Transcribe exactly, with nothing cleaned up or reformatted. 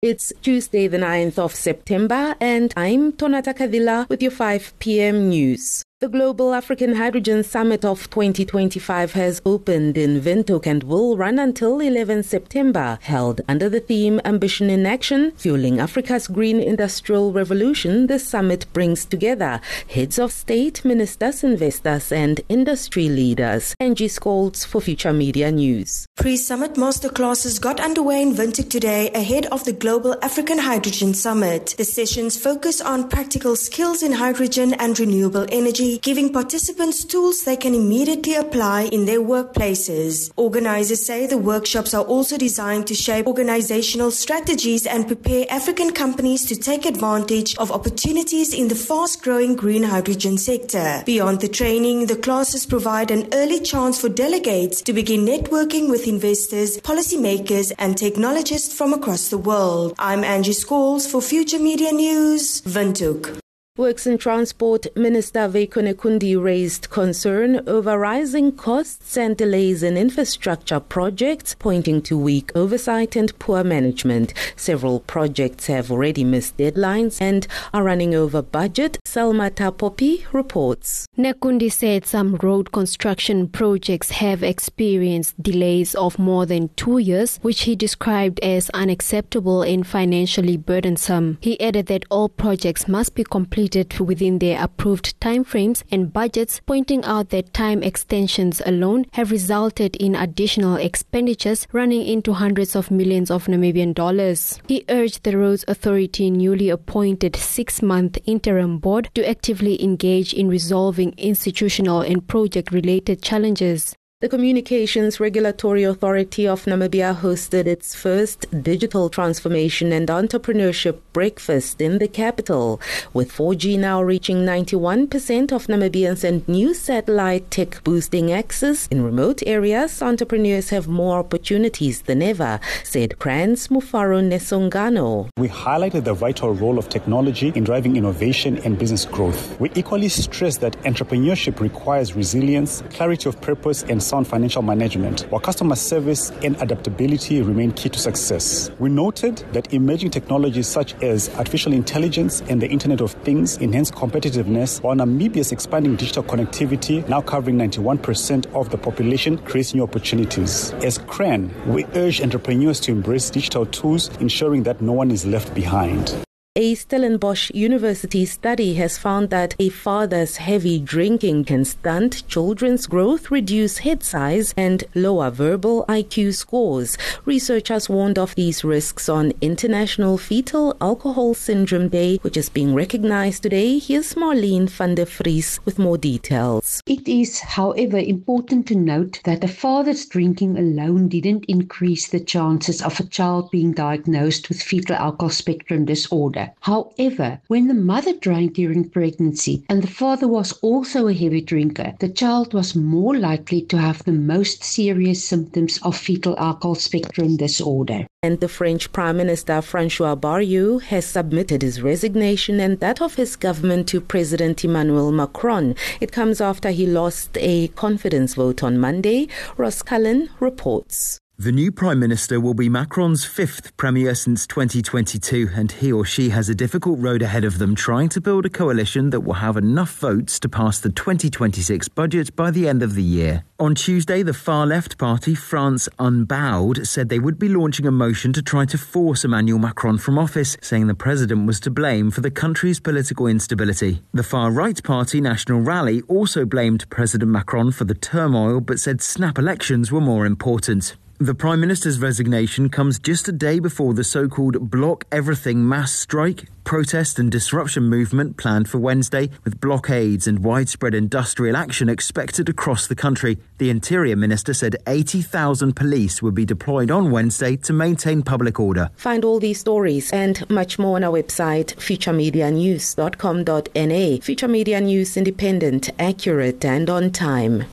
It's Tuesday the ninth of September and I'm Tonata Kadila with your five p.m. news. The Global African Hydrogen Summit of twenty twenty-five has opened in Windhoek and will run until the eleventh of September, held under the theme Ambition in Action, Fueling Africa's Green Industrial Revolution. The summit brings together heads of state, ministers, investors and industry leaders. Angie Scholz for Future Media News. Pre-summit masterclasses got underway in Windhoek today ahead of the Global African Hydrogen Summit. The sessions focus on practical skills in hydrogen and renewable energy, giving participants tools they can immediately apply in their workplaces. Organizers say the workshops are also designed to shape organizational strategies and prepare African companies to take advantage of opportunities in the fast-growing green hydrogen sector. Beyond the training, the classes provide an early chance for delegates to begin networking with investors, policymakers, and technologists from across the world. I'm Angie Scholz for Future Media News, Windhoek. Works and Transport Minister Veiko Nekundi raised concern over rising costs and delays in infrastructure projects, pointing to weak oversight and poor management. Several projects have already missed deadlines and are running over budget. Selma Tapopi reports. Nekundi said some road construction projects have experienced delays of more than two years, which he described as unacceptable and financially burdensome. He added that all projects must be completed within their approved timeframes and budgets, pointing out that time extensions alone have resulted in additional expenditures running into hundreds of millions of Namibian dollars. He urged the Roads Authority newly appointed six-month interim board to actively engage in resolving institutional and project-related challenges. The Communications Regulatory Authority of Namibia hosted its first digital transformation and entrepreneurship breakfast in the capital. With four G now reaching ninety-one percent of Namibians and new satellite tech boosting access in remote areas, entrepreneurs have more opportunities than ever, said Crans Mufaro Nesongano. We highlighted the vital role of technology in driving innovation and business growth. We equally stressed that entrepreneurship requires resilience, clarity of purpose, and sound financial management, while customer service and adaptability remain key to success. We noted that emerging technologies such as artificial intelligence and the Internet of Things enhance competitiveness, while Namibia's expanding digital connectivity, now covering ninety-one percent of the population, creates new opportunities. As C R A N, we urge entrepreneurs to embrace digital tools, ensuring that no one is left behind. A Stellenbosch University study has found that a father's heavy drinking can stunt children's growth, reduce head size, and lower verbal I Q scores. Researchers warned of these risks on International Fetal Alcohol Syndrome Day, which is being recognized today. Here's Marlene van der Vries with more details. It is, however, important to note that a father's drinking alone didn't increase the chances of a child being diagnosed with fetal alcohol spectrum disorder. However, when the mother drank during pregnancy and the father was also a heavy drinker, the child was more likely to have the most serious symptoms of fetal alcohol spectrum disorder. And the French Prime Minister François Bayrou has submitted his resignation and that of his government to President Emmanuel Macron. It comes after he lost a confidence vote on Monday. Ross Cullen reports. The new Prime Minister will be Macron's fifth Premier since twenty twenty-two, and he or she has a difficult road ahead of them trying to build a coalition that will have enough votes to pass the twenty twenty-six budget by the end of the year. On Tuesday, the far-left party, France Unbowed, said they would be launching a motion to try to force Emmanuel Macron from office, saying the president was to blame for the country's political instability. The far-right party, National Rally, also blamed President Macron for the turmoil, but said snap elections were more important. The Prime Minister's resignation comes just a day before the so-called Block Everything mass strike, protest and disruption movement planned for Wednesday, with blockades and widespread industrial action expected across the country. The Interior Minister said eighty thousand police would be deployed on Wednesday to maintain public order. Find all these stories and much more on our website, future media news dot com dot n a. Future Media News, independent, accurate and on time.